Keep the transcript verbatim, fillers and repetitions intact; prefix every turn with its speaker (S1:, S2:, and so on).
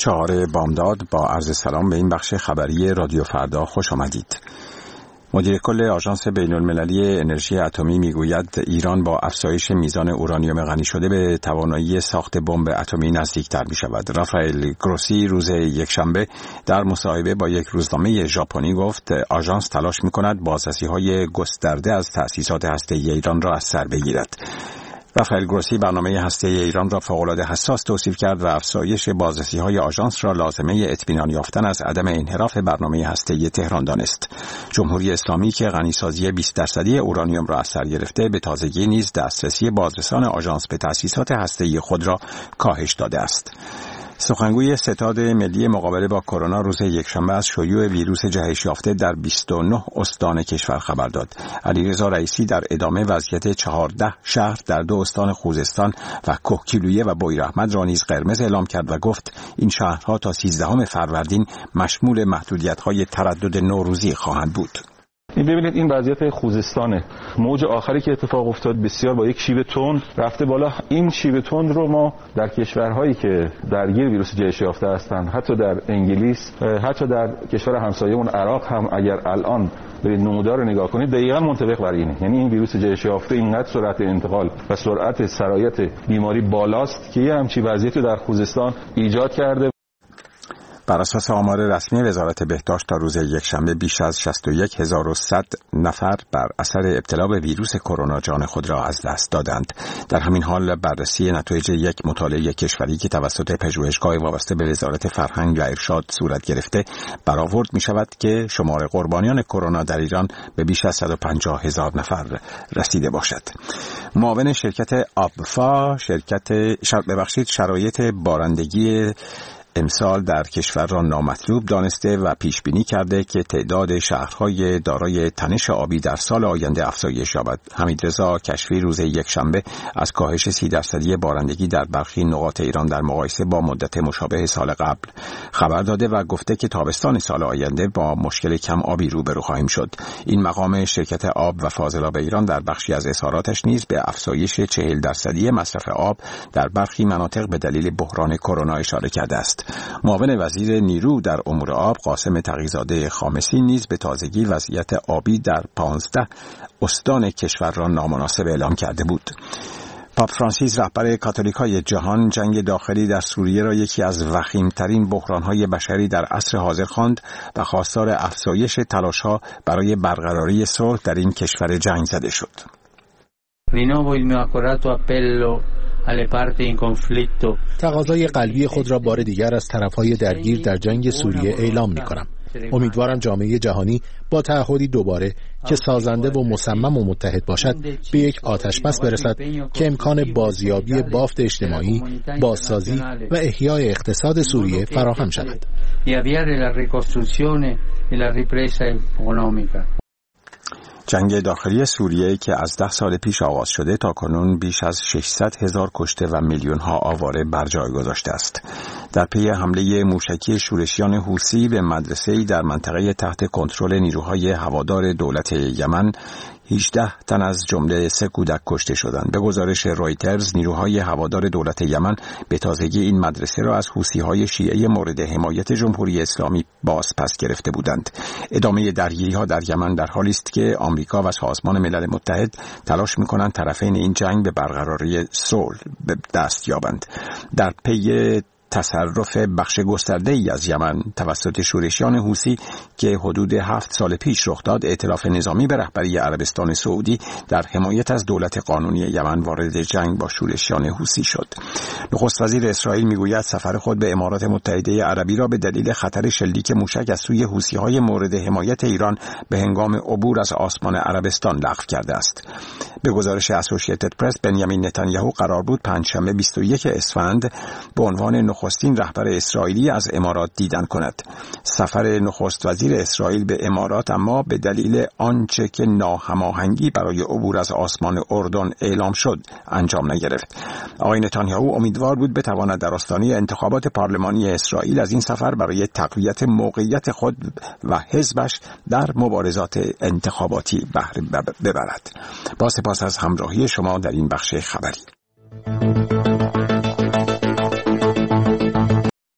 S1: چهار بامداد با عرض سلام به این بخش خبری رادیو فردا خوش آمدید. مدیر کل آژانس بین‌المللی انرژی اتمی میگوید ایران با افزایش میزان اورانیوم غنی شده به توانایی ساخت بمب اتمی نزدیکتر می شود. رافائل گروسی روز یکشنبه در مصاحبه با یک روزنامه ژاپنی گفت آژانس تلاش می کند بازرسی‌های گسترده از تأسیسات هسته‌ای ایران را از سر بگیرد. رافائل گروسی برنامه هسته‌ای ایران را فوق‌العاده حساس توصیف کرد و افزایش بازرسی‌های آژانس را لازمه اطمینان یافتن از عدم انحراف برنامه هسته‌ای تهران دانست. جمهوری اسلامی که غنیسازی بیست درصدی اورانیوم را از سر گرفته، به تازگی نیز دسترسی بازرسان آژانس به تأسیسات هسته‌ای خود را کاهش داده است. سخنگوی ستاد ملی مقابله با کرونا روز یکشنبه از شیوع ویروس جهش یافته در بیست و نه استان کشور خبر داد. علیرضا رئیسی در ادامه وضعیت چهارده شهر در دو استان خوزستان و کوهگیلویه و بویراحمد را نیز قرمز اعلام کرد و گفت این شهرها تا سیزدهم فروردین مشمول محدودیت‌های تردد نوروزی خواهند بود.
S2: این ببینید این وضعیت خوزستانه. موج آخری که اتفاق افتاد بسیار با یک شیب تند رفته بالا. این شیب تند رو ما در کشورهایی که درگیر ویروس جهش یافته هستند، حتی در انگلیس، حتی در کشور همسایه‌مون عراق هم اگر الان برید نمودار رو نگاه کنید دقیقاً منطبق بر اینه. یعنی این ویروس جهش یافته اینقدر سرعت انتقال و سرعت سرایت بیماری بالاست که یه همچین وضعیتی در خوزستان ایجاد کرده.
S1: بر اساس آمار رسمی وزارت بهداشت تا روز یکشنبه بیش از شصت و یک هزار و صد نفر بر اثر ابتلا به ویروس کرونا جان خود را از دست دادند. در همین حال بررسی نتایج یک مطالعه کشوری که توسط پژوهشگاه وابسته به وزارت فرهنگ و ارشاد صورت گرفته برآورد می شود که شمار قربانیان کرونا در ایران به بیش از صد و پنجاه هزار نفر رسیده باشد. معاون شرکت آبفا شرکت شر... ببخشید شرایط بارندگی امسال در کشور را نامطلوب دانسته و پیش بینی کرده که تعداد شهرهای دارای تنش آبی در سال آینده افزایش یابد. حمیدرضا کشفی روز یکشنبه از کاهش سی درصدی بارندگی در برخی نقاط ایران در مقایسه با مدت مشابه سال قبل خبر داده و گفته که تابستان سال آینده با مشکل کم آبی روبرو خواهیم شد. این مقام شرکت آب و فاضلاب ایران در بخشی از اظهاراتش نیز به افزایش چهل درصدی مصرف آب در برخی مناطق به دلیل بحران کرونا اشاره کرده است. معاون وزیر نیرو در امور آب قاسم تقی‌زاده خامسی نیز به تازگی وضعیت آبی در پانزده استان کشور را نامناسب اعلام کرده بود. پاپ فرانسیس رهبر کاتولیک‌های جهان جنگ داخلی در سوریه را یکی از وخیم‌ترین بحران‌های بشری در عصر حاضر خواند و خواستار افزایش تلاش‌ها برای برقراری صلح در این کشور جنگ زده شد.
S3: Rinnovo il mio accorato appello alle parti in conflitto.
S4: تقاضای قلبی خود را بار دیگر از طرف‌های درگیر در جنگ سوریه اعلام می‌کنم. امیدوارم جامعه جهانی با تعهدی دوباره که سازنده و مصمم و متحد باشد به یک آتشبس برسد که امکان بازیابی بافت اجتماعی، بازسازی و احیای اقتصاد سوریه فراهم شود.
S1: جنگ داخلی سوریه که از ده سال پیش آغاز شده تا کنون بیش از ششصد هزار کشته و میلیون ها آواره بر جای گذاشته است. در پی حمله موشکی شورشیان حوثی به مدرسه‌ای در منطقه تحت کنترل نیروهای هوادار دولت یمن هجده تن از جمله سه کودک کشته شدند. به گزارش رویترز نیروهای هوادار دولت یمن به تازگی این مدرسه را از حوثی‌های شیعه مورد حمایت جمهوری اسلامی باز پس گرفته بودند. ادامه درگیری‌ها در یمن در حالی است که آمریکا و سازمان ملل متحد تلاش می‌کنند طرفین این جنگ به برقراری صلح به دست یابند. در پی تصرف بخش گسترده‌ای از یمن توسط شورشیان حوثی که حدود هفت سال پیش رخ داد، ائتلاف نظامی به رهبری عربستان سعودی در حمایت از دولت قانونی یمن وارد جنگ با شورشیان حوثی شد. نخست وزیر اسرائیل میگوید سفر خود به امارات متحده عربی را به دلیل خطر شلیک موشک از سوی حوثی‌های مورد حمایت ایران به هنگام عبور از آسمان عربستان لغو کرده است. به گزارش اسوسییتد پرس بنیامین نتانیاهو قرار بود پنجشنبه بیست و یک اسفند به عنوان نخستین رهبر اسرائیلی از امارات دیدن کند. سفر نخست وزیر اسرائیل به امارات اما به دلیل آنچه که ناهماهنگی برای عبور از آسمان اردن اعلام شد انجام نگرفت. آقای نتانیاهو امیدوار بود بتواند در آستانه انتخابات پارلمانی اسرائیل از این سفر برای تقویت موقعیت خود و حزبش در مبارزات انتخاباتی بهره ببرد. با سپاس از همراهی شما در این بخش خبری.